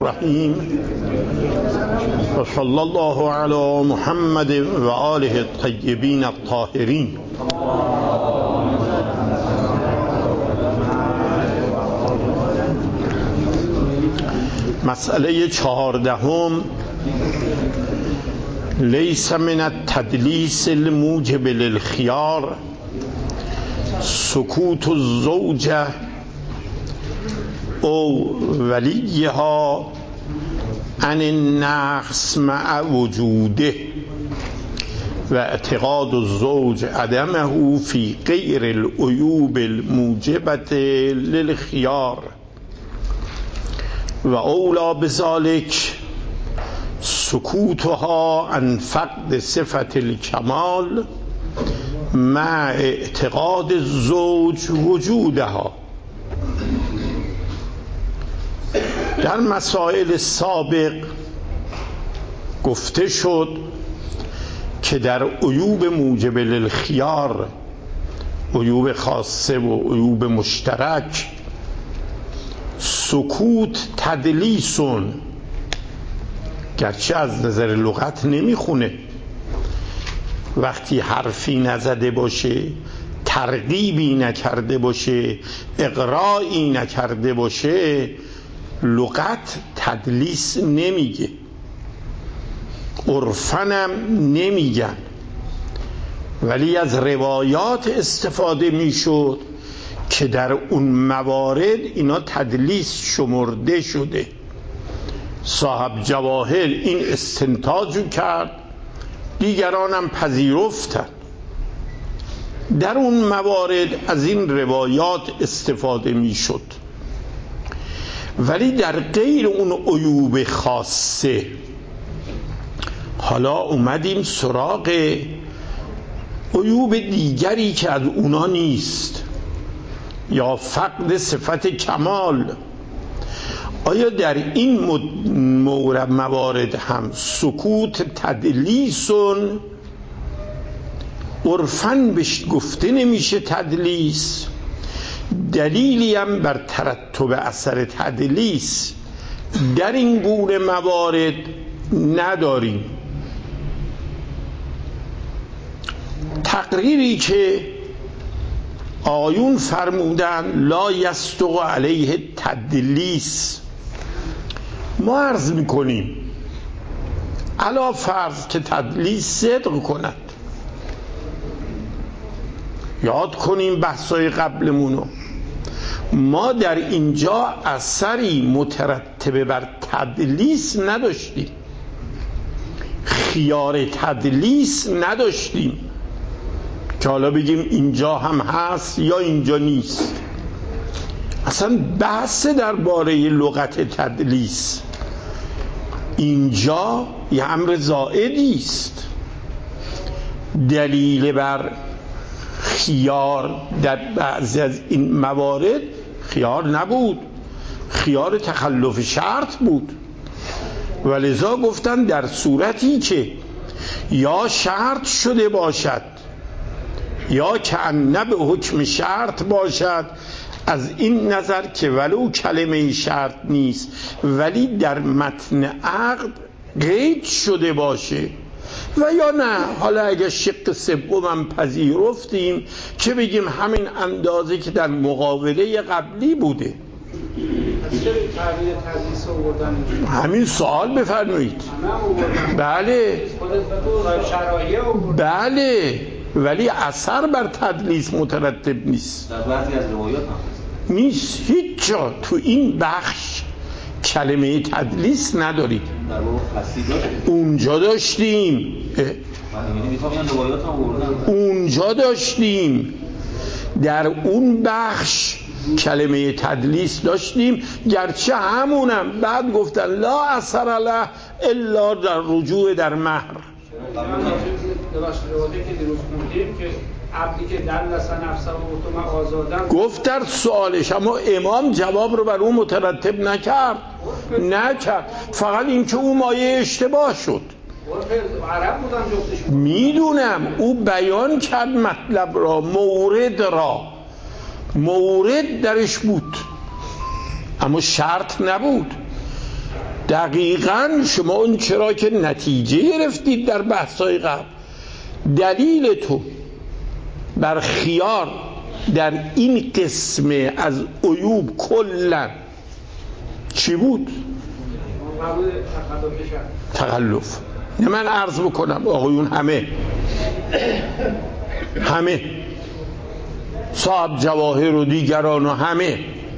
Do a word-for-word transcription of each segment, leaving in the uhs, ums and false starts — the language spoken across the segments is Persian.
رحیم و صلی الله علی محمد و آله الطیبین الطاهرین. مسئله چهاردهم: لیس من التدلیس الموجب للخیار سکوت الزوجه او ولیها عن النقص مع وجوده و اعتقاد الزوج عدمه فی غیر العیوب الموجبة للخیار و اولی بذلک سکوتها عن فقد صفة الکمال مع اعتقاد الزوج وجودها. در مسائل سابق گفته شد که در عیوب موجب للخیار، عیوب خاصه و عیوب مشترک، سکوت تدلیسون، گرچه از نظر لغت نمیخونه، وقتی حرفی نزده باشه، ترغیبی نکرده باشه، اغرایی نکرده باشه، لغت تدلیس نمیگه، عرفنم نمیگن، ولی از روایات استفاده میشد که در اون موارد اینا تدلیس شمرده شده. صاحب جواهر این استنتاج کرد، دیگرانم پذیرفتند. در اون موارد از این روایات استفاده میشد، ولی در غیر اون عیوب خاصه حالا اومدیم سراغ عیوب دیگری که از اونا نیست، یا فقد صفت کمال. آیا در این مورد موارد هم سکوت تدلیسون؟ عرفاً بهش گفته نمیشه تدلیس، دلیلی هم بر ترتب اثر تدلیس در این گونه موارد نداریم. تقریری که آیون فرمودن لا یصدق علیه تدلیس، ما عرض میکنیم علا فرض که تدلیس صدق کند. یاد کنیم بحثای قبلمونو، ما در اینجا اثری مترتب بر تدلیس نداشتیم، خیار تدلیس نداشتیم که حالا بگیم اینجا هم هست یا اینجا نیست. اصلا بحث درباره لغت تدلیس اینجا یه امر زائدی است. دلیل بر خیار در بعضی از این موارد خیار نبود، خیار تخلف شرط بود، ولذا گفتن در صورتی که یا شرط شده باشد یا کأنه به حکم شرط باشد، از این نظر که ولو کلمه شرط نیست ولی در متن عقد قید شده باشه، و یا نه حالا اگه شق سومم پذیرفتیم که بگیم همین اندازه که در مقابله قبلی بوده. همین سوال بفرمایید. بله بله، ولی اثر بر تدلیس مترتب نیست. در بعضی از روایات هم نیست، هیچ جا تو این بخش کلمه تدلیس ندارید. اونجا داشتیم اونجا داشتیم در اون بخش کلمه تدلیس داشتیم، گرچه همونم بعد گفتن لا اثر له الا در رجوع در مهر. عبدی که دلس نفسه و اتم آزادن گفت در سوالش، اما امام جواب رو بر اون مترتب نکرد نکرد فقط این که اون مایه اشتباه شد. عرب بودن جفتش، میدونم او بیان کرد مطلب را، مورد را، مورد درش بود اما شرط نبود. دقیقاً شما اون چرا که نتیجه گرفتید در بحث‌های قبل، دلیل تو بر خیار در این قسم از عیوب کلاً چی بود؟ تخلف. نه من عرض بکنم آقایون همه همه صاحب جواهر و دیگران و همه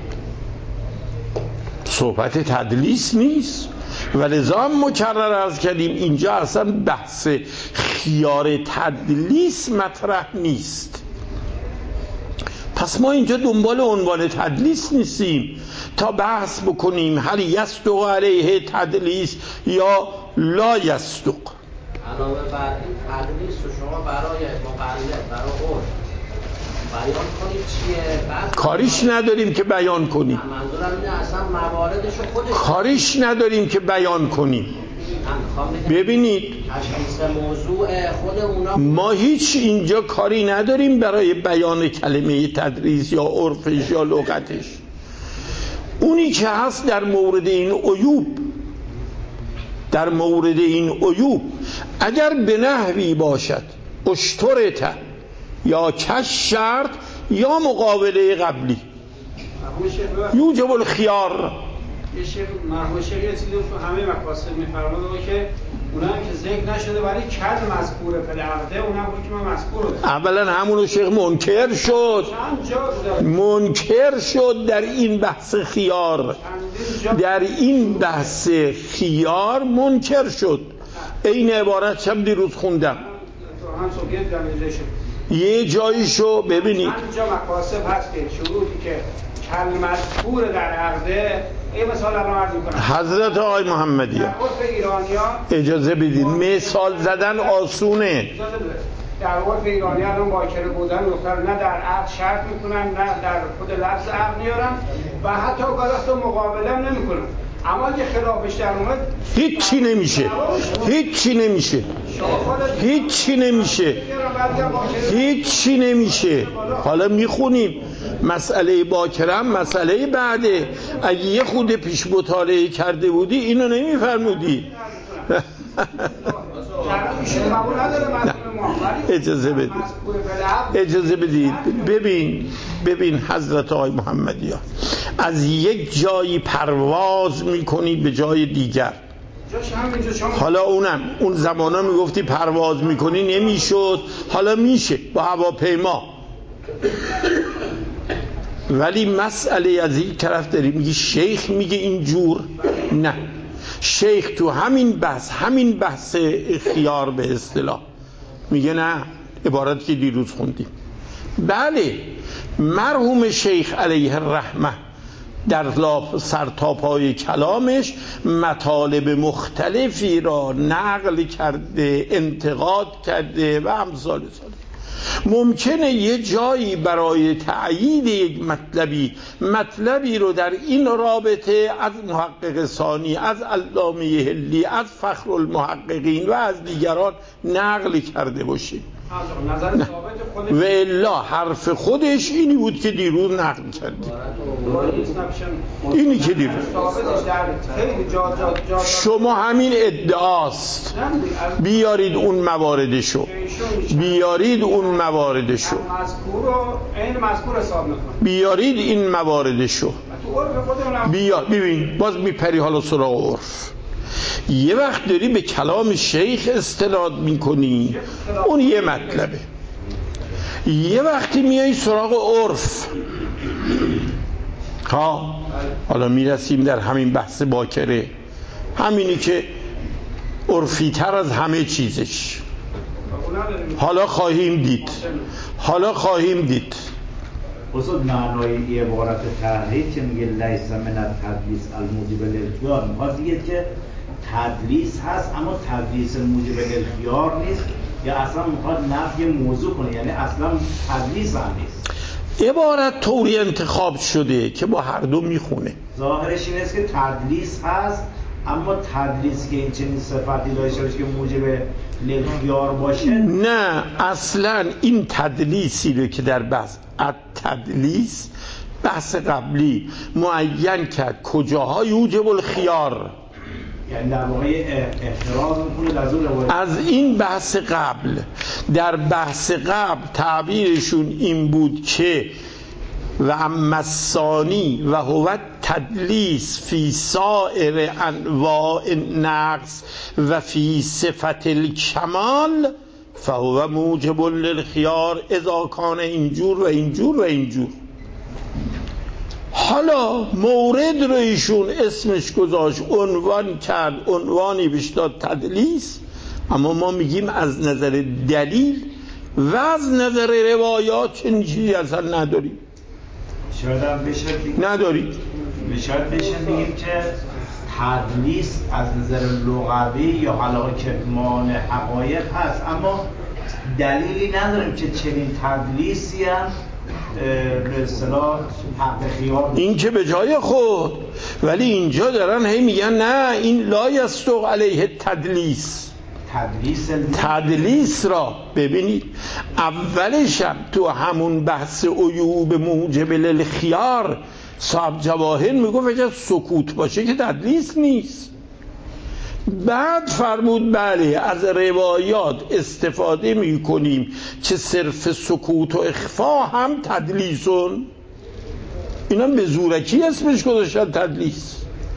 صحبت تدلیس نیست و لذا هم مکرر عرض کردیم اینجا اصلا بحث خیار تدلیس مطرح نیست. پس ما اینجا دنبال عنوان تدلیس نیستیم تا بحث بکنیم هل یصدق علیه تدلیس یا لا یصدق. علاوه بر این تدلیس رو شما برای مقلد برای عرف بیان کنید چیه؟ بعد کاریش نداریم که بیان کنیم. منظورم اینه اصلا مواردش رو خودش کاریش نداریم که بیان کنیم. ببینید تشخیص موضوع خود اونا ما هیچ اینجا کاری نداریم برای بیان کلمه تدریس یا عرفش یا لغتش. اونی که هست در مورد این عیوب، در مورد این عیوب اگر به نحوی باشد اشترط یا کش شرط یا مقابله قبلی یوجب الخیار. یه شیخ مرحوم شیخ یه چیزی تو همه مقاصد می‌فرماده که اونم که ذکر نشده ولی کد مذکوره فل عقده اونم بود که من مذکور بود. اولا همونو شیخ منکر شد منکر شد در این بحث خیار، در این بحث خیار منکر شد. این عبارت شب دیروز خوندم یه جاییشو ببینید. اینجا مقاصد هست که شروطی که کلمه مذکور در عقده یه مثال الان عرض می‌کنم. حضرت آقای محمدی در عرف ایرانی‌ها اجازه بدید مثال زدن آسونه. در عرف ایرانی الان باکره بودن دختر نه در عقد شرط میکنن نه در خود لفظ عقد میارن و حتی اوقات مقابله هم نمیکنن. اما اگه خلافش در اومد هیچی نمیشه هیچی نمیشه هیچی نمیشه هیچی نمیشه. حالا میخونیم مسئله باکرم مسئله بعده. اگه یه خود پیش مطالعه کرده بودی اینو نمیفرمودی. اجازه بدید اجازه بدید ببین ببین حضرت آقای محمدی ها از یک جایی پرواز میکنی به جای دیگر. حالا اونم اون زمانا میگفتی پرواز میکنی نمیشد، حالا میشه با هواپیما. ولی مسئله از این طرف داری میگی شیخ میگه اینجور نه. شیخ تو همین بحث همین بحث خیار به اصطلاح میگه نه عبارت که دیروز خوندیم. بله مرحوم شیخ علیه الرحمه در سرتاپای کلامش مطالب مختلفی را نقل کرده انتقاد کرده و امثال ساله. ممکنه یه جایی برای تأیید یک مطلبی مطلبی رو در این رابطه از محقق ثانی از علامه حلی از فخر المحققین و از دیگران نقل کرده باشه و الا حرف خودش اینی بود که دیروز نقل کردیم. اینی که دیروز شما همین ادعاست. بیارید اون مواردشو بیارید اون مواردشو بیارید این مواردشو بیار. ببین باز میپری حالا سراغ عرف. یه وقت داری به کلام شیخ استناد میکنی اون یه مطلبه، یه وقتی میای سراغ عرف. ها حالا میرسیم در همین بحث باکره، همینی که عرفی تر از همه چیزش. حالا خواهیم دید حالا خواهیم دید اصلا معنای عبارت تحریف که میگه لیس من التدلیس الموجب للاختیار میخواد دیگه که تدلیس هست اما تدلیس موجب للاختیار نیست یا اصلا میخواد نفی موضوع کنه، یعنی اصلا تدلیس هم نیست. عبارت طوری انتخاب شده که با هر دو میخونه. ظاهرش این است که تدلیس هست اما تدلیس که این چنین صفتی داشته باشه که موجب للاختیار باشه نه. اصلا این تدلیسی رو که در بحث التدلیس بحث قبلی معین کرد کجاها یوجب الخیار یعنی در واقع احتراز میکنه از اون روایت. از این بحث قبل، در بحث قبل تعبیرشون این بود که و اما الثانی و هو تدلیس فی سائر انواع نقص و فی صفت الکمال فهو موجب للخیار اذا کان اینجور و اینجور و اینجور. حالا مورد رو ایشون اسمش گذاشت، عنوان کرد، عنوانی بهش داد تدلیس، اما ما میگیم از نظر دلیل و از نظر روایات چنین چیزی اصلا نداریم. شاید هم بشه بگیم نداریم. شاید بشه بگیم که تدلیس از نظر لغوی یا حالا کتمان حقایق هست، اما دلیلی نداریم که چنین تدلیسی هم به اصطلاح حق خیار. این که به جای خود، ولی اینجا دارن هی میگن نه این لا یصدق علیه تدلیس. تدلیس تدلیس را ببینید اولش هم تو همون بحث عیوب موجب للخیار صاحب جواهر میگفت اگر سکوت باشه که تدلیس نیست. بعد فرمود بله از روایات استفاده میکنیم که صرف سکوت و اخفا هم تدلیسون. اینا به زورکی اسمش گذاشتن تدلیس.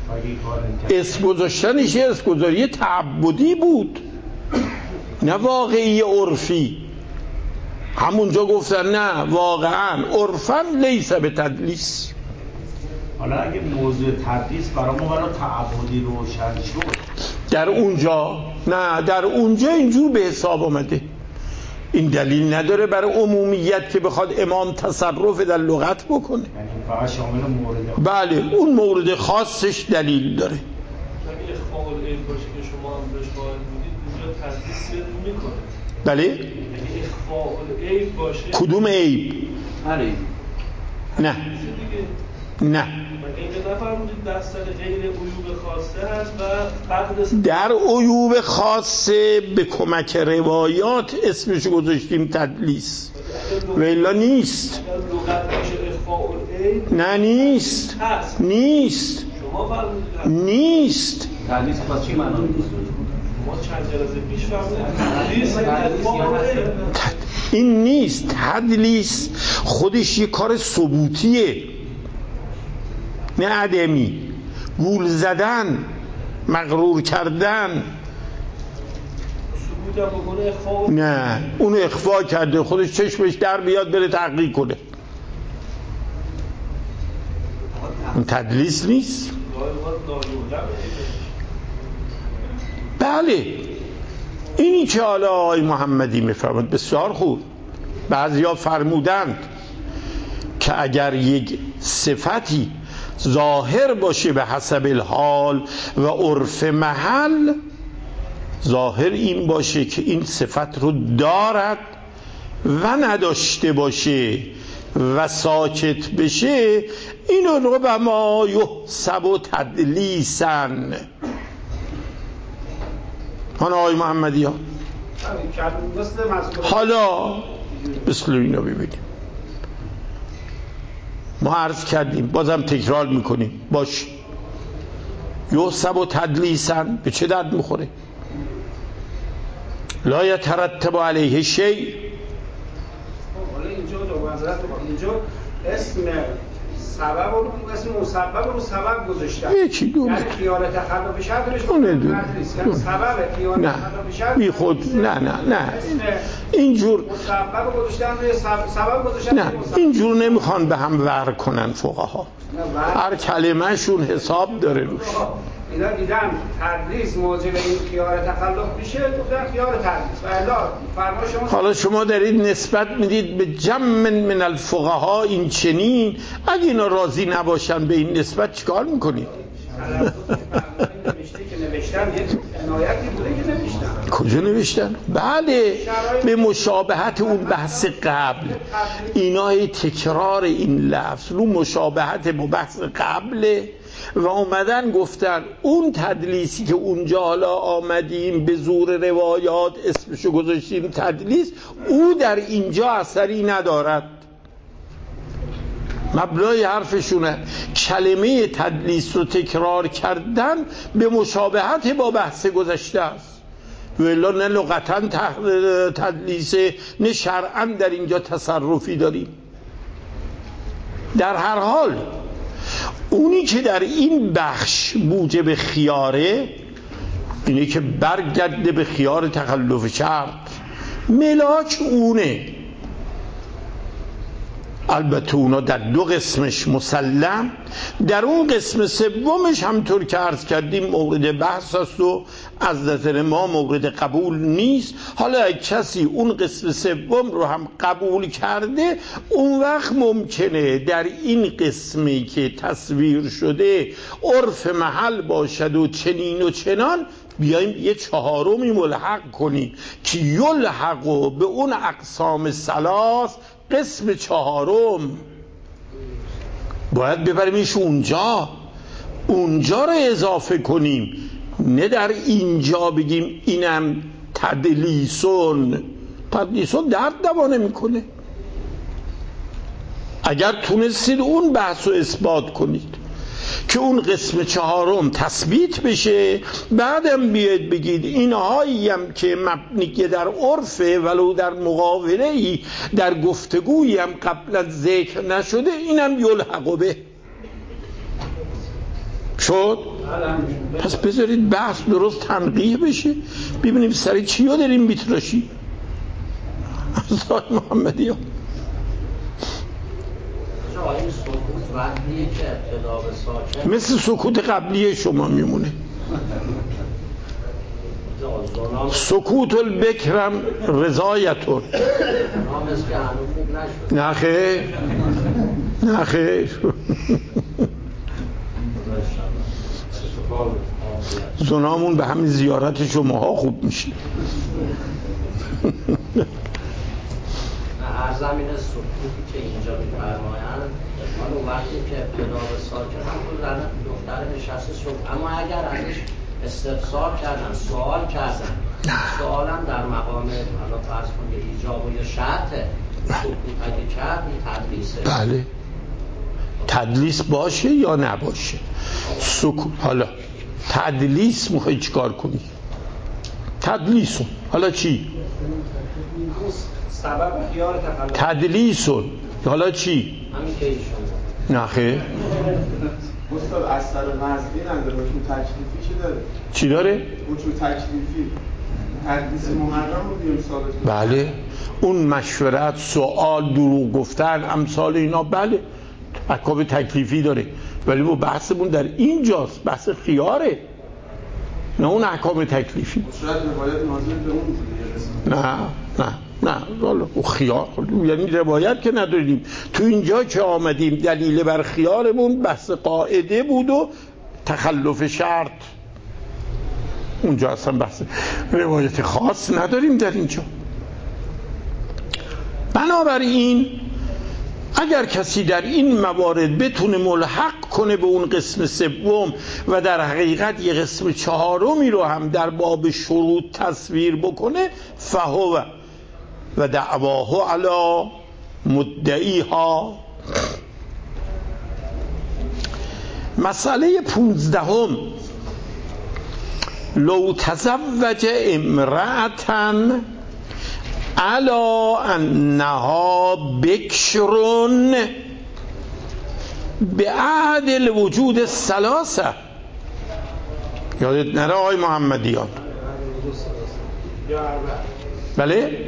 اسم گذاشتنش اسم گذاری تعبدی بود نه واقعی عرفی. همونجا گفتن نه واقعا عرفا لیس به تدلیس. حالا اگه موضوع تدلیس برای ما برای تعبدی روشن شد در اونجا نه، در اونجا اینجور به حساب آمده. این دلیل نداره برای عمومیت که بخواد امام تصرف در لغت بکنه. یعنی فقط شامل مورد بله اون مورد خاصش دلیل داره. اگه اخفاء العیب باشه که شما هم بهش قائل بودید اونجا تدلیس میکنه. بله اگه اخفاء العیب باشه کدوم عیب؟ هر عیب. نه نه مگه نفرمودید بستر غیر عیوب خاصه هست و فقد در عیوب خاصه به کمک روایات اسمش گذاشتیم تدلیس و الا نیست. لغت باشه اخفاء العیب نه نیست هست. نیست شما فرمودید نیست. تدلیس واسه چی معنا می‌کنه؟ ما چند جلسه پیش فرمودید تدلیس اخفاء العیب این نیست. تدلیس خودش یه کار ثبوتیه نه عدمی. گول زدن، مغرور کردن نه، اونو اخفا کرده خودش چشمش در بیاد بره تحقیق کنه. اون تدلیس نیست. بله اینی که حالا آقای محمدی میفرماد بسیار خوب. بعضیا فرمودند که اگر یک صفتی ظاهر باشه به حسب الحال و عرف محل، ظاهر این باشه که این صفت رو دارد و نداشته باشه و ساکت بشه، اینو ربما یحسب تدلیسن. حالا آقای محمدی ها حالا مثل اینا ببینیم. ما عرض کردیم بازم تکرار میکنیم باش یحسب تدلیسن به چه درد میخوره؟ لا یترتب علیه شیء. حالا اینجا دو معذرت اینجا اسم سبب رو اسم مسبب رو سبب گذاشتن. یکی دو یعنی خیال تخلف شرط بهش دونه دونه یعنی سبب خیال نه تخلف شرط بی خود نه نه نه اینجور مسبب گذاشتن روی سبب گذاشتن. نه اینجور نمیخوان به هم ور کنن فقها. هر کلمه شون حساب داره روش. اینا دیدن تدلیس موجب این خیال تخلف میشه گفتن خیال تدلیس و الا فرما شما. حالا شما دارید نسبت میدید به جمع من الفقها این چنین، اگه اینا راضی نباشن به این نسبت چیکار میکنید؟ نوشتن یک عنایتی بوده که نوشتن. کجا نوشتن؟ بله به مشابهت اون بحث قبل. اینا تکرار این لفظ رو مشابهت با بحث قبل و اومدن گفتن اون تدلیسی که اونجا حالا آمدیم به زور روایات اسمشو گذاشتیم تدلیس، او در اینجا اثری ندارد. مبنای حرفشونه کلمه تدلیس رو تکرار کردن به مشابهت با بحث گذشته است، ولی نه لغتا تدلیس نه شرعا در اینجا تصرفی داریم. در هر حال اونی که در این بخش موجب خیاره اینه که برگرده به خیار تخلف شرط، ملاک اونه. البته اونا در دو قسمش مسلم، در اون قسم سومش همطور که عرض کردیم مورد بحث است و از نظر ما مورد قبول نیست. حالا اگه کسی اون قسم سوم رو هم قبول کرده، اون وقت ممکنه در این قسمی که تصویر شده عرف محل باشد و چنین و چنان، بیاییم یه چهارمی ملحق کنیم که یلحقو به اون اقسام ثلاث، قسم چهارم باید ببریمش اونجا، اونجا رو اضافه کنیم، نه در اینجا بگیم اینم تدلیسون. تدلیسون درد دوا نمیکنه. اگر تونستید اون بحث رو اثبات کنید که اون قسم چهارم تثبیت بشه، بعدم بیاید بگید اینهایی هم که مبنی در عرفه ولو در مقابله‌ای در گفتگویی هم قبلا ذکر نشده، اینم یلحق به شد. پس بذارید بحث درست تنقیح بشه، ببینیم سری چی ها داریم میتراشی. از محمدی ها مثل سکوت قبلی شما میمونه. سکوت البکرم رضایتون. نه خیر نه خیر زنامون به همین زیارت شماها خوب میشه. هر زمین سکوتی که اینجا می‌فرمایند اون وقتی که ابتدا به ساکن هم زن دختر نشسته شد، اما اگر ازش استفسار کردن، سوال کردن، سوالم در مقام حالا فرض کنید ایجاب و یا شرطه، سکوت اگه کرد این تدلیسه. بله تدلیس باشه یا نباشه سکوت. حالا تدلیس میخوایی چیکار کنی؟ تدلیسون حالا چی؟ سبب خیار تخلف. تدلیسون حالا چی؟ همین که ایشون نه خیر. استاد اثر مزدی نداره، وجود تکلیفی چی داره؟ چی داره؟ وجود تکلیفی. تدلیس محرم رو بیاریم ثابت. بله اون مشورت، سوال، دروغ گفتن، امثال اینا بله احکام تکلیفی داره، ولی ما بحثمون در اینجاست، بحث خیاره، نه اون احکام تکلیفی. شاید روایت نازل به اون بوده. نه نه نه والا خیار یعنی روایت که نداریم. تو اینجا که آمدیم دلیل بر خیارمون بحث قاعده بود و تخلف شرط، اونجا اصلا بحث روایت خاص نداریم در اینجا. بنابراین اگر کسی در این موارد بتونه ملحق کنه به اون قسم سوم و در حقیقت یه قسم چهارمی رو هم در باب شروط تصویر بکنه، فهو و دعواه علی مدعیها. مسئله پونزدهم، لو تزوج امرأة علی انها بکرون به عهد الوجود الثلاثه. یادت نره آقای محمدیان؟ بله؟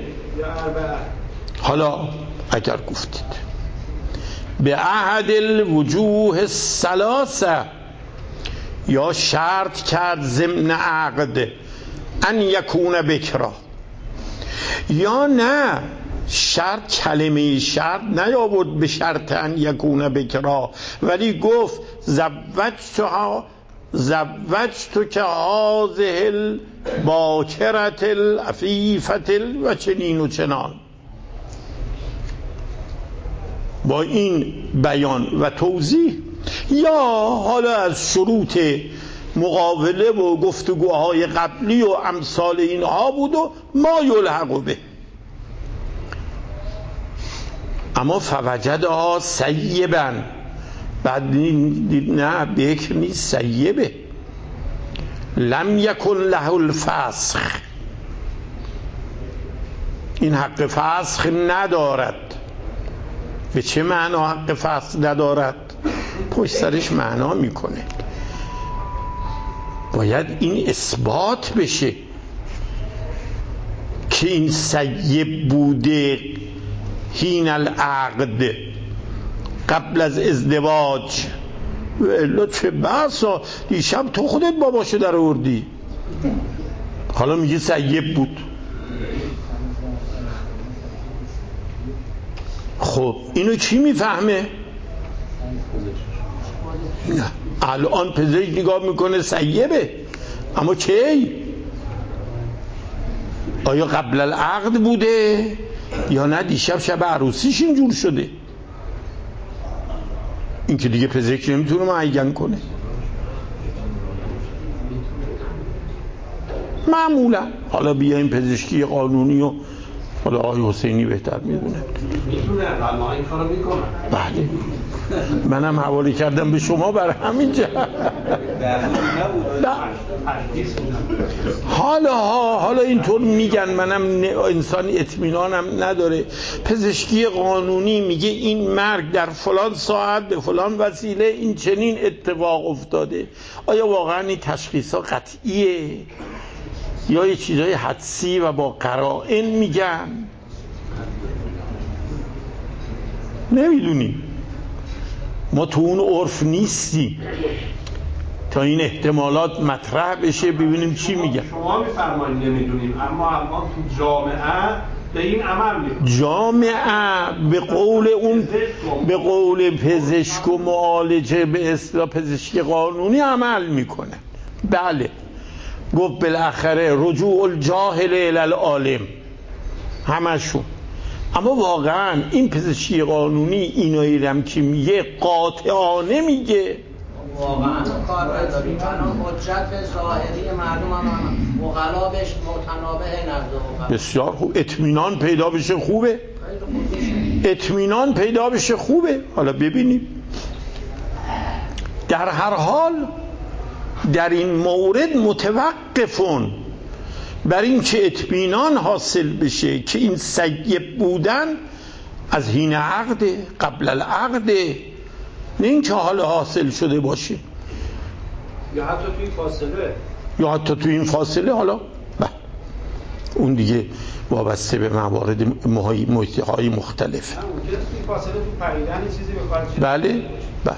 حالا اگر گفتید به عهد الوجوه الثلاثه، یا شرط کرد ضمن عقد ان یکون بکرا، یا نه شرط کلمه شرط نیاورد به شرط ان یکون بکرا، ولی گفت زوجتها زوجت که هذه الباکرة العفیفة و چنین و چنان. با این بیان و توضیح، یا حالا از شروط مقابله و گفتگوهای قبلی و امثال اینها بود و ما یلحق به. اما فوجدها سیبا، بعد نه بکر نیست، سیبه. لم یکن له الفسخ، این حق فسخ ندارد. به چه معنا حق فسخ ندارد؟ پشت سرش معنا میکنه. باید این اثبات بشه که این سیب بوده حین العقد، قبل از ازدواج. الا چه بحثا، دیشب تو خودت باباشو در آوردی، حالا میگه سیب بود. خب اینو کی میفهمه؟ نه، الان پزشک نگاه میکنه سیبه، اما کی؟ آیا قبل العقد بوده یا نه دیشب شب عروسیش اینجور شده؟ این که دیگه پزشک نمیتونه معین کنه. معمولا حالا بیایم پزشکی قانونی و حالا آقای حسینی بهتر میدونه. میتونه، ما این کارو میکنن. بله، منم حواله کردم به شما برای همین جهت. حالا حالا اینطور میگن، منم انسان اطمینانم نداره. پزشکی قانونی میگه این مرگ در فلان ساعت به فلان وسیله این چنین اتفاق افتاده. آیا واقعا این تشخیصا قطعیه یا یه چیزای حدسی و با قرائن میگن؟ نمیدونیم، ما تو اون عرف نیستیم تا این احتمالات مطرح بشه ببینیم چی میگن. شما میفرمایید نمیدونیم، اما الان تو جامعه به این عمل میکنه. جامعه به قول اون به قول پزشک و معالجه به اصطلاح پزشکی قانونی عمل میکنه. بله، گفت بالاخره رجوع الجاهل الی العالم همشون. اما واقعا این پزشکی قانونی اینایی هم که میگه قاطعانه میگه واقعا کار نداریم. الان حجت ظاهری مردم هم مغلا بهش متنابه نقض. بسیار خوب، اطمینان پیدا بشه خوبه، اطمینان پیدا بشه خوبه. حالا ببینیم. در هر حال در این مورد متوقفون بر این که اطمینان حاصل بشه که این سیب بودن از حین عقد، قبل العقد، نه این که حالا حاصل شده باشه یا حتی توی این فاصله یا حتی توی این فاصله. حالا بله، اون دیگه وابسته به موارد محیطی های مختلف. توی فاصله تو پریدن چیزی به کار چیزی. بله بله.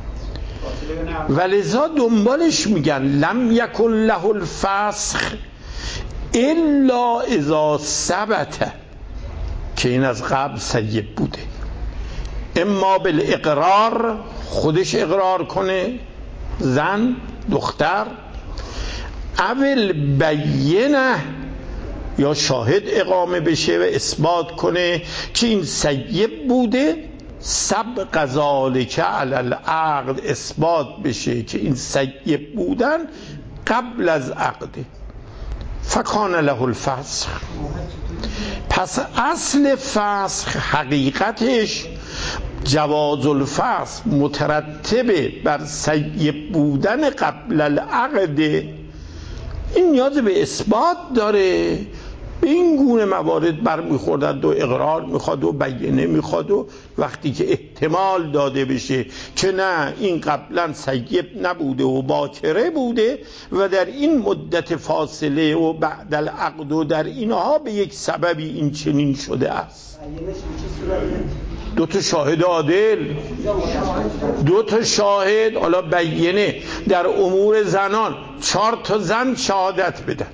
ولذا دنبالش میگن لم یکن له الفسخ الا اذا ثبت، که این از قبل سیب بوده. اما بالاقرار، خودش اقرار کنه زن دختر، اول بینه، یا شاهد اقامه بشه و اثبات کنه که این سیب بوده. سبق ذالک علی العقد، اثبات بشه که این سیب بودن قبل از عقد. فکان له الفسخ، پس اصل فسخ حقیقتش جواز الفسخ مترتبه بر سیب بودن قبل العقد. این نیاز به اثبات داره. به این گونه موارد برمیخوردند و اقرار میخواد و بیانه میخواد و وقتی که احتمال داده بشه که نه این قبلا سیب نبوده و باکره بوده و در این مدت فاصله و بعد العقد و در اینها به یک سببی این چنین شده است. دو تا شاهد عادل، دو تا شاهد، حالا بیانه در امور زنان چهار تا زن شهادت بدن،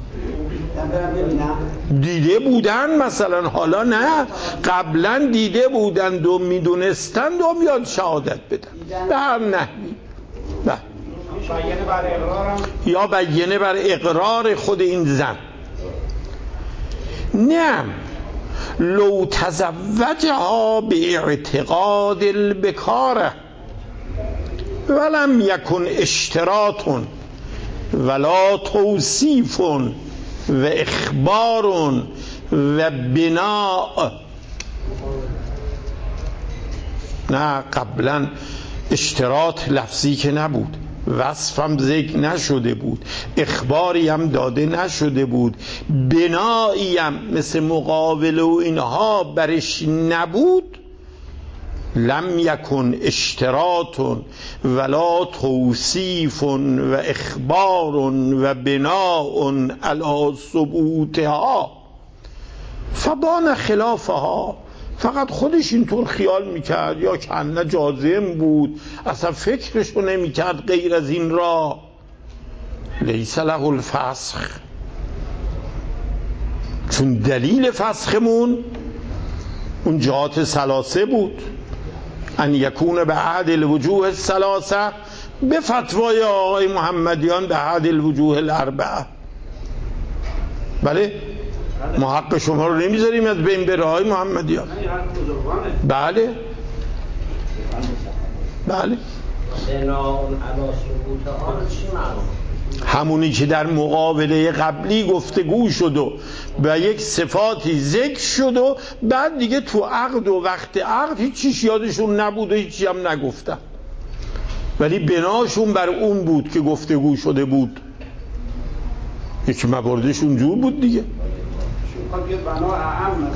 دیده بودن مثلا، حالا نه قبلا دیده بودن و میدونستند و میاد شهادت بدن به هر نحوی. یا بیانه بر اقرار خود این زن. نه لو تزوجها به اعتقاد البکاره ولم یکن اشتراط ولا توصیف و اخبار و بناء. نه قبلا اشتراط لفظی که نبود، وصفم ذکر نشده بود، اخباری هم داده نشده بود، بنایی هم مثل مقابله و اینها برش نبود، لم یکن اشتراط ولا توصیف و اخبار و بناء علی ثبوتها فبان خلافها. فقط خودش اینطور خیال میکرد یا کنه جازم بود، اصلا فکرشو نمیکرد غیر از این را. لیس له الفسخ، چون دلیل فسخمون اون جهات ثلاثه بود، ان یکون به عهد الوجوه الثلاثه، به فتوای آقای محمدیان به عهد الوجوه الاربعه. بله ما حق شما رو نمیذاریم از بین بره های محمدیان. بله بله همونی که در مقابله قبلی گفتگو شد و به یک صفاتی ذکر شد و بعد دیگه تو عقد و وقت عقد هیچ چیش یادشون نبود و هیچی هم نگفتن، ولی بناشون بر اون بود که گفتگو شده بود. یکی مواردش اونجور بود دیگه. خب یه بنا اعم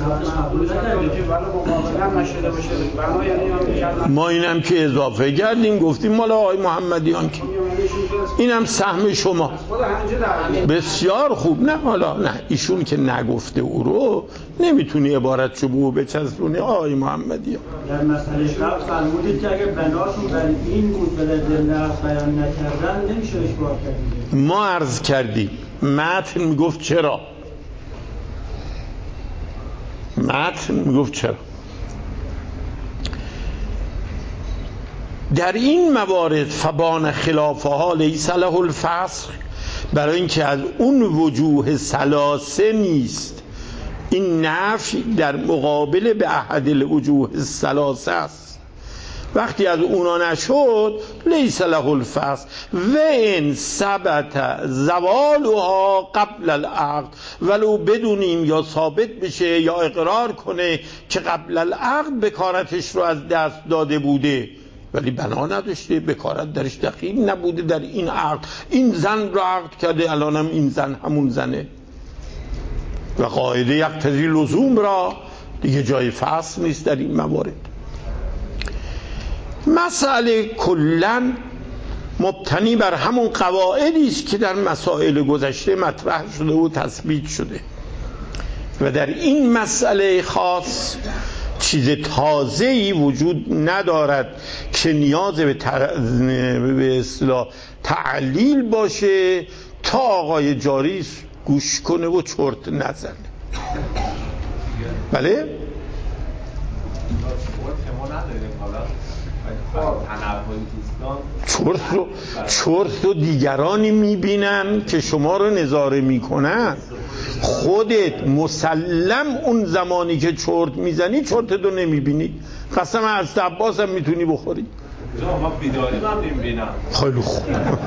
مثلا ما اینم که اضافه کردیم گفتیم مال آقای محمدیان که اینم سهم شما. بسیار خوب. نه حالا نه ایشون که نگفته او رو نمیتونی عبارتشو به او بچسبونی آقای محمدیان. در مسئله قبل فرمودید که اگه بناشون بر این بود به دل بیان نکردن نمیشه اشباه کرد. ما عرض کردیم متن میگفت چرا، متن میگفت چرا. در این موارد فبان خلافها لیس له الفسخ، برای اینکه از اون وجوه ثلاثه نیست، این نفی در مقابل به احد الوجوه الثلاثه است. وقتی از اونا نشد لیس له الفسخ و ان ثبت زوالها قبل العقد، ولو بدونیم یا ثابت بشه یا اقرار کنه که قبل العقد بکارتش رو از دست داده بوده ولی بنا نداشته، بکارت درش دخیل نبوده در این عقد، این زن رو عقد کرده الانم این زن همون زنه و قاعده یقتضی لزوم را دیگه جای فصل نیست در این موارد. مسئله کلن مبتنی بر همون قواعدی است که در مسائل گذشته مطرح شده و تثبیت شده و در این مسئله خاص چیز تازه‌ای وجود ندارد که نیاز به, تر... به اصطلاح تعلیل باشه تا آقای جاری گوش کنه و چرت نزنه. بله؟ چرت رو چرت رو دیگرانی میبینن که شما رو نظاره میکنن، خودت مسلم اون زمانی که چرت میزنی چرت رو نمیبینی. قسم از عباس هم میتونی بخوری. ما بیداری هم نمیبینم. خیلی خوب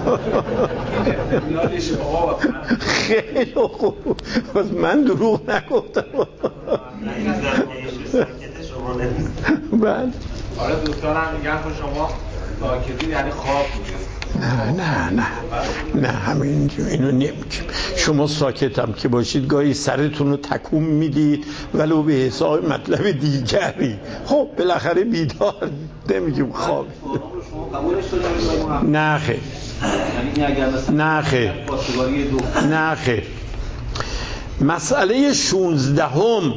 خیلی خوب. بس من دروغ نگفتم. بله. آره دوستان هم میگن که شما ساکتی یعنی خواب بودید. نه نه نه نه همین اینو نمیگم. شما ساکت هم که باشید گاهی سرتون رو تکون میدید ولو به حساب مطلب دیگری. خب بالاخره بیدار نمیگیم خواب. نه خیر نه خیر نه خیر. مسئله شونزدهم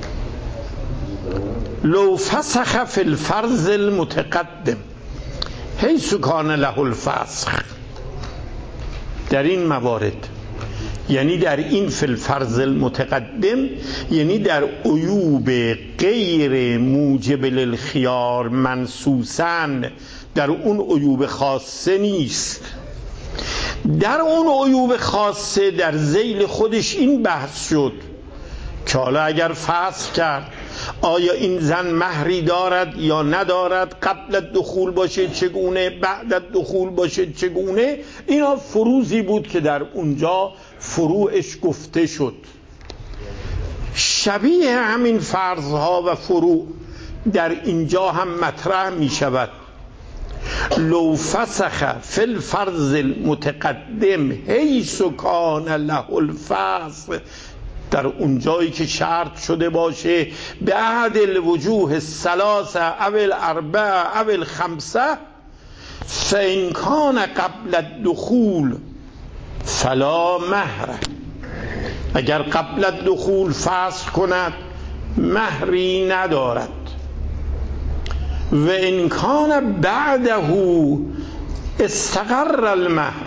لو فسخ فی الفرض المتقدم حیث کان له الفسخ. در این موارد یعنی در این فی الفرض المتقدم یعنی در عیوب غیر موجب للخیار منصوصاً، در اون عیوب خاصه نیست. در اون عیوب خاصه در ذیل خودش این بحث شد که حالا اگر فسخ کرد آیا این زن مهری دارد یا ندارد، قبل دخول باشه چگونه، بعد دخول باشه چگونه. اینا فروزی بود که در اونجا فروعش گفته شد. شبیه همین فرضها و فروع در اینجا هم مطرح می شود. لو فسخ فی الفرض المتقدم حیث کان له الفسخ، در اون جایی که شرط شده باشه به احد الوجوه الثلاثه او الاربعه او الخمسه، فإن کان قبل الدخول فلا مهر، اگر قبل الدخول فسخ کند مهری ندارد. و ان کان بعده استقر المهر،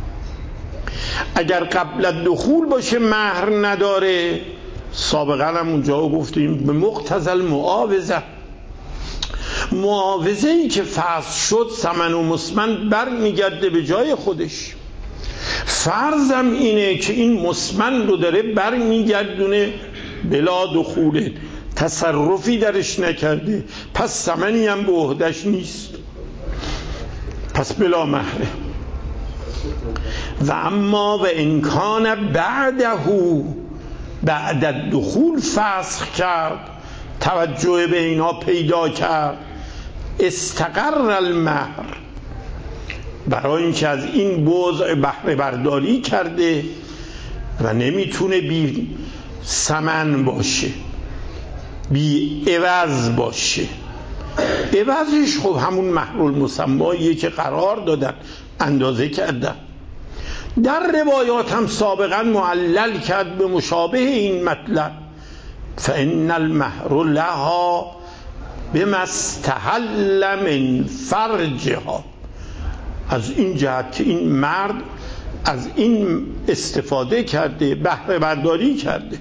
اگر قبل الدخول باشه مهر نداره، سابقا هم اونجا گفتیم به مقتضی المعاوضه، معاوضه ای که فسخ شد ثمن و مسمن بر میگرده به جای خودش. فرضم اینه که این مسمن رو داره بر میگردونه بلا دخوله، تصرفی درش نکرده، پس ثمنی هم به عهدش نیست، پس بلا مهره. و اما و امکان بعده بعد الدخول فسخ کرد، توجه به اینا پیدا کرد، استقر المهر، برای اینکه از این بوضع بهره برداری کرده و نمیتونه بی ثمن باشه، بی عوض باشه. عوضش خب همون مهر المسماییه که قرار دادن، اندازه کردن. در روایات هم سابقا معلل کرد به مشابه این مطلب، فإن المهر لها بما استحل من فرجها، از این جهت که این مرد از این استفاده کرده، بهره برداری کرده.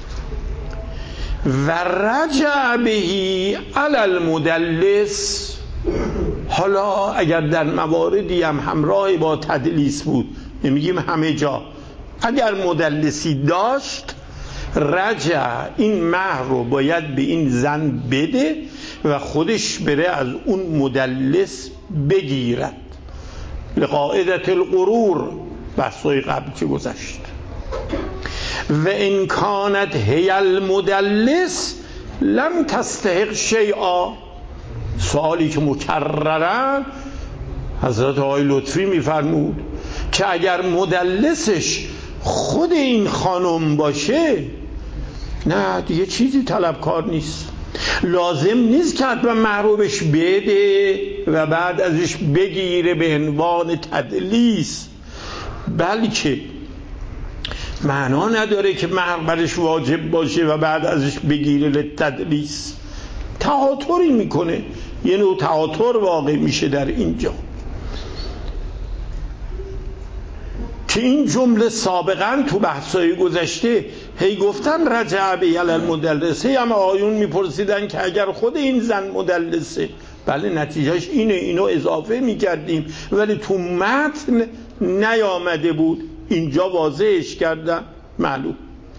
و رجع بهی علی المدلس، حالا اگر در مواردی هم همراه با تدلیس بود، نمیگیم همه جا، اگر مدلسی داشت، رجع این مهر رو باید به این زن بده و خودش بره از اون مدلس بگیرد، لقاعدة الغرور، بحثای قبل که گذشت. و ان کانت هی المدلس لم تستحق شیئا، سوالی که مکررن حضرت آقای لطفی میفرمود که اگر مدلسش خود این خانم باشه، نه دیگه چیزی طلبکار نیست، لازم نیست که حتما محروبش بده و بعد ازش بگیره به عنوان تدلیس، بلکه معنا نداره که مهر برش واجب باشه و بعد ازش بگیره لتدلیس، تهاتری میکنه، یه نوع تهاتر واقع میشه در اینجا. که این جمله سابقا تو بحثای گذشته هی گفتن رجع به علی المدلسه، هم آیون میپرسیدن که اگر خود این زن مدلسه، بله نتیجهش اینه، اینو اضافه میکردیم ولی تو متن نیامده بود، اینجا واضحش کردن معلوم.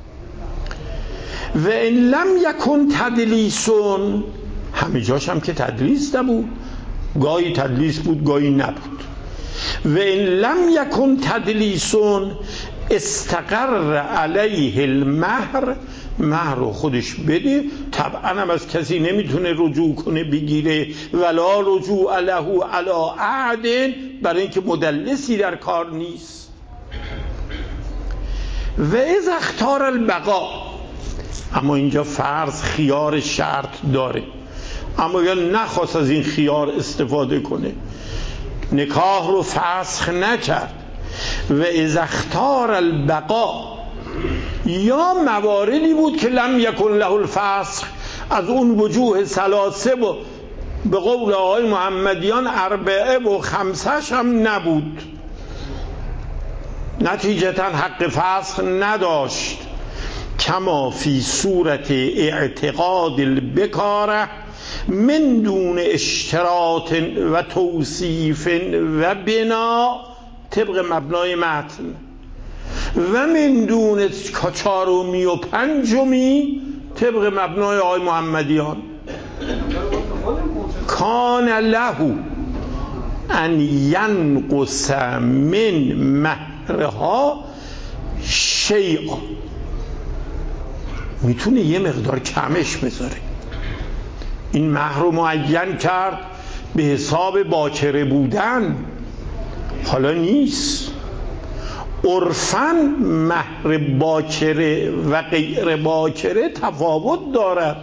و ان لم یکن تدلیسون، همه جاش هم که تدلیس نبود، گاهی تدلیس بود گاهی نبود. و ان لم یکن تدلیسون استقر علیه المهر، مهر رو خودش بده، طبعا هم از کسی نمیتونه رجوع کنه بگیره، ولا رجوع له علی احد، برای اینکه مدلسی در کار نیست. و اذا اختار البقاء، اما اینجا فرض خیار شرط داره، اما یا نخواست از این خیار استفاده کنه، نکاح رو فسخ نکرد، و اذا اختار البقاء، یا مواردی بود که لم یکن له الفسخ، از اون وجوه ثلاثه و به قول آقای محمدیان اربعه و خمسش هم نبود، نتیجتا حق فسخ نداشت. کما فی صورت اعتقاد البکاره من دون اشتراط و توصیف و بنا، طبق مبنای متن، و من دون چهارمی و پنجمی طبق مبنای آقای محمدیان. کان له ان ینقص من مهرها شیئا، میتونه یه مقدار کمش بذاره. این مهر رو معین کرد به حساب باکره بودن حالا نیست. عرفاً مهر باکره و غیر باکره تفاوت دارد.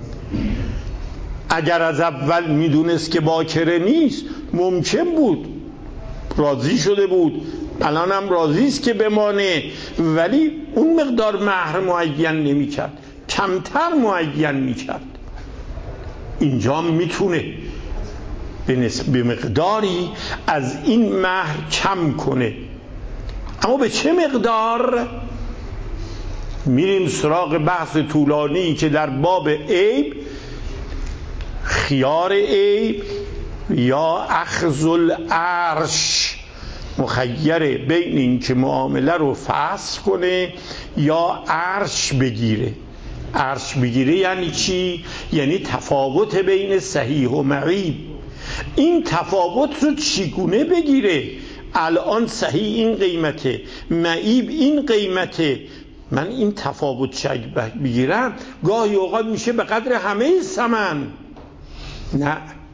اگر از اول میدونست که باکره نیست ممکن بود راضی شده بود، الان هم راضی است که بمانه، ولی اون مقدار مهر معین نمی کرد، کمتر معین می کرد. اینجا میتونه به مقداری از این مهر کم کنه. اما به چه مقدار؟ میریم سراغ بحث طولانی که در باب عیب، خیار عیب یا اخذ العرش، مخیره بین این که معامله رو فسخ کنه یا عرش بگیره. عرش بگیره یعنی چی؟ یعنی تفاوت بین صحیح و معیب. این تفاوت رو چگونه بگیره؟ الان صحیح این قیمته، معیب این قیمته، من این تفاوت چک بگیرم گاهی اوقات میشه به قدر همه ثمن. نه،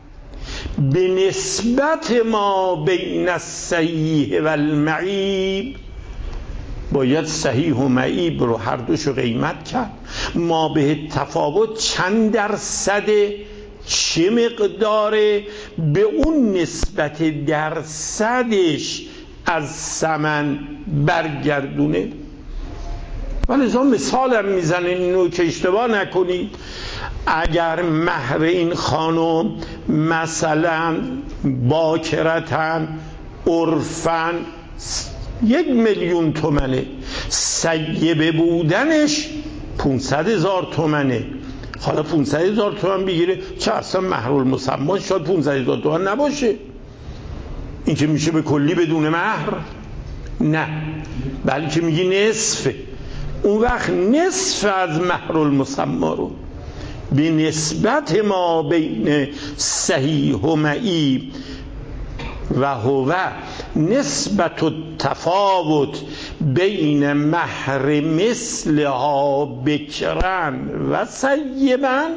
به نسبت ما بین الصحیح و المعیب باید صحیح و معیب رو هر دوشو قیمت کرد. ما به تفاوت چند درصده، چه مقداره، به اون نسبت درصدش از ثمن برگردونه. ولذا مثالم میزنه اینو که اشتباه نکنید. اگر مهر این خانم مثلا باکرتن عرفن یک میلیون تومنه، سیبه بودنش پونصد هزار تومنه. حالا پونصد هزار تومن بگیره چه اصلا مهر المسمی شاید پونصد هزار تومن نباشه، این که میشه به کلی بدون مهر؟ نه، بلکه میگی نصفه. اون وقت نصف از مهر المسمی رو به نسبت ما بین صحیح و معیب و هو نسبت التفاوت بین مهر مثلها بکرن و سیبن.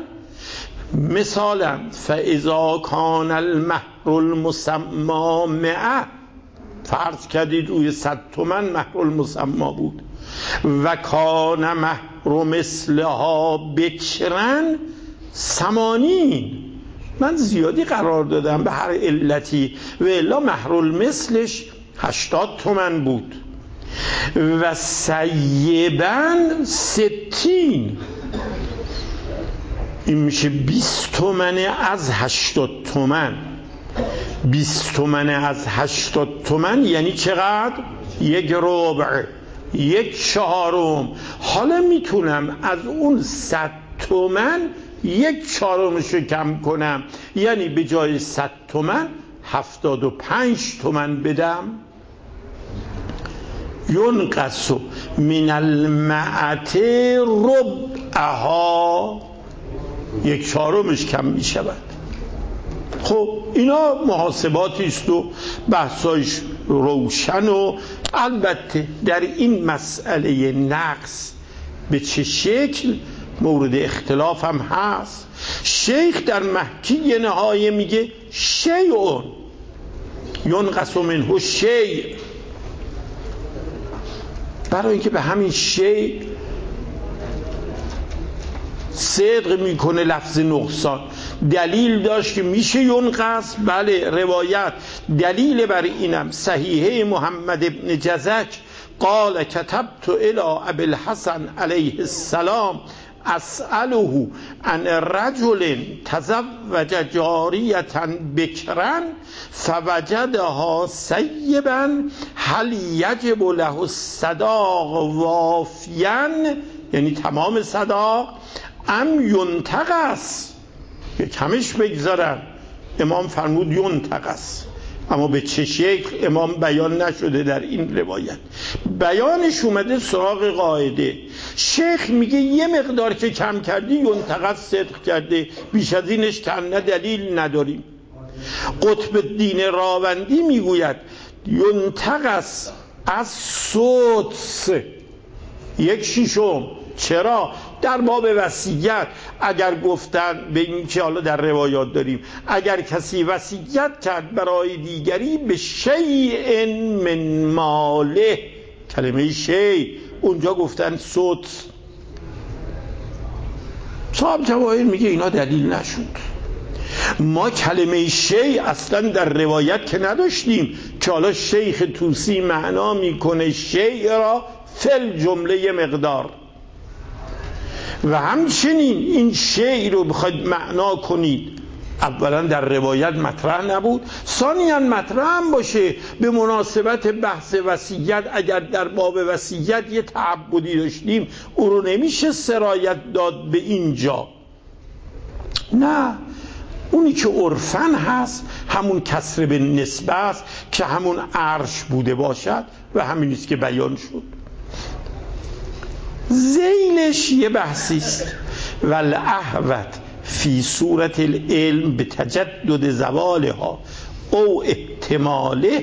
مثالا فاذا کان المهر المسمی مئة، فرض کردید روی صد تومن مهر المسمی بود، و کان مهر مثلها بکرن ثمانین، من زیادی قرار دادم به هر علتی، و الا مهر المثلش هشتاد تومن بود، و سیبن ستین، این میشه بیست تومن از هشتاد تومن. بیست تومن از هشتاد تومن یعنی چقدر؟ یک ربع، یک چهارم. حالا میتونم از اون صد تومن یک چهارمشو کم کنم، یعنی به جای صد تومن هفتاد و پنج تومن بدم. ینقص من المعت ربعها، یک چهارمش کم می شود. خب اینا محاسباتی است و بحثایش روشن، و البته در این مسئله نقص به چه شکل مورد اختلاف هم هست. شیخ در محکی نهایه میگه شیء ینقص منه شیء، برای اینکه به همین شیء صدق میکنه لفظ نقصان. دلیل داشت که میشه ینقص، بله روایت دلیل بر اینم صحیحه محمد ابن جزک قال كتبت الى ابي الحسن علیه السلام اسأله عن رجل تزوج جاریة بکرا فوجدها سیبا هل یجب له الصداق وافیا، یعنی تمام صداق، ام ینتقص، که کمش بگذارن. امام فرمود ینتقص، اما به چه شکل امام بیان نشده در این روایت. بیانش اومده سراغ قاعده. شیخ میگه یه مقدار که کم کردی ینتقص، صدق کرده، بیش از اینش کم نه، دلیل نداریم. قطب الدین راوندی میگوید ینتقص از سدس، یک شیشم. چرا؟ در باب وصیت اگر گفتن به این که حالا در روایات داریم اگر کسی وصیت کرد برای دیگری به شیء من ماله، کلمه شیء اونجا گفتن صوت. صاحب جواهر میگه اینا دلیل نشد. ما کلمه شیء اصلا در روایت که نداشتیم که حالا شیخ طوسی معنا میکنه شیء را فل جمله مقدار، و همچنین این شیء رو بخواید معنا کنید اولا در روایت مطرح نبود، ثانیاً مطرح هم باشه به مناسبت بحث وصیت اگر در باب وصیت یه تعبدی داشتیم او رو نمیشه سرایت داد به اینجا. نه، اونی که عرفن هست همون کسر به نسبه است که همون عرش بوده باشد و همین است که بیان شد. ذیلش یه بحثی است. والاحوط فی صورت العلم به تجدد زوالها او احتماله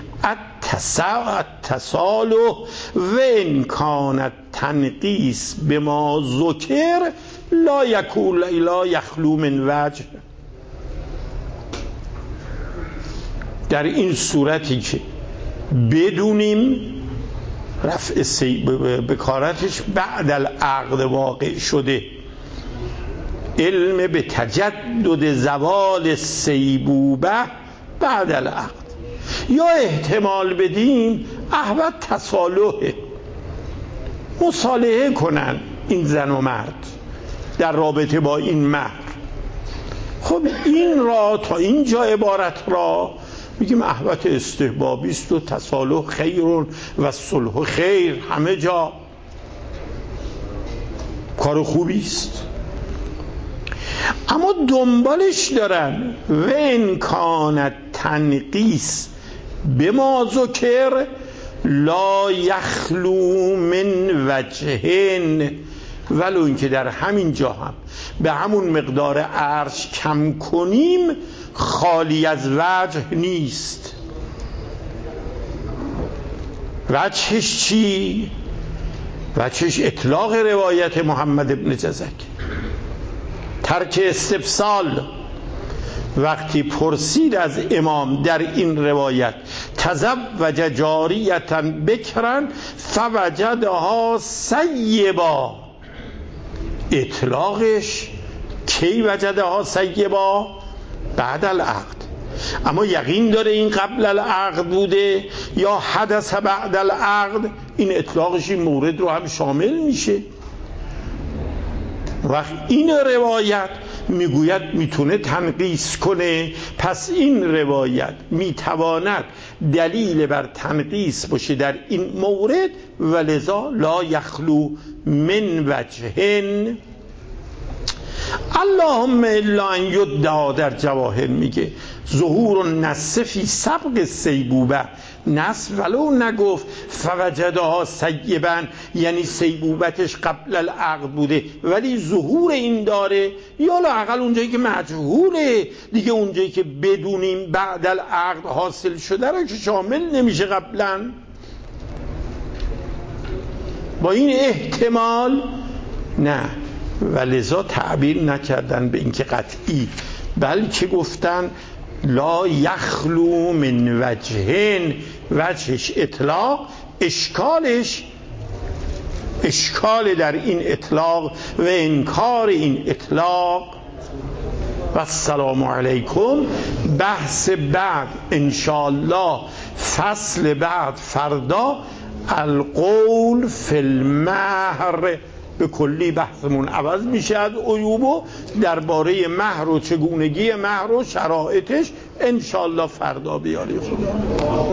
التصالح و امکان تنقیص به ما ذکر لا یکول لا یخلو من وجه. در این صورتی که بدونیم رفع بکارتش بعد العقد واقع شده، علم به تجدد زوال سیبوبه بعد العقد، یا احتمال بدیم احوط تصالحه، مصالحه کنن این زن و مرد در رابطه با این مهر. خب این را تا اینجا عبارت را میگیم احوط استحبابی است و تصالح خیر و صلح خیر، همه جا کار خوبی است. اما دنبالش دارن و امکان تنقیص به ما ذکر لا یخلو من وجهن، ولو اینکه در همین جا هم به همون مقدار عرش کم کنیم خالی از وجه نیست. وجهش چی؟ وجهش اطلاق روایت محمد ابن جزک، ترک استفسال. وقتی پرسید از امام در این روایت تزوج جاریتا بکرن فوجدها سیبا، اطلاقش کی وجدها سیبا؟ بعد العقد. اما یقین داره این قبل العقد بوده یا حدث بعد العقد؟ این اطلاقش این مورد رو هم شامل میشه. وقت این روایت میگوید میتونه تنقیص کنه، پس این روایت میتواند دلیل بر تنقیص باشه در این مورد، ولذا لا یخلو من وجهن. اللهم الا ان یدعا در جواهر میگه ظهور النص فی سبق سیبوبه، نص ولو نگفت فوجدها سیبا یعنی سیبوبتش قبل العقد بوده ولی ظهور این داره، یا لااقل اونجایی که مجهوله دیگه، اونجایی که بدونیم بعد العقد حاصل شده رو که شامل نمیشه قبلا. با این احتمال نه، ولذا تعبیر نکردن به اینکه قطعی، بلکه گفتن لا یخلو من وجهن، وجهش اطلاق، اشکالش اشکال در این اطلاق و انکار این اطلاق. و السلام علیکم. بحث بعد انشاءالله فصل بعد فردا القول فی المهر به کلی بحثمون عوض میشه از عیوبو درباره مهر و چگونگی مهر و شرایطش انشاءالله فردا بیاری خدا.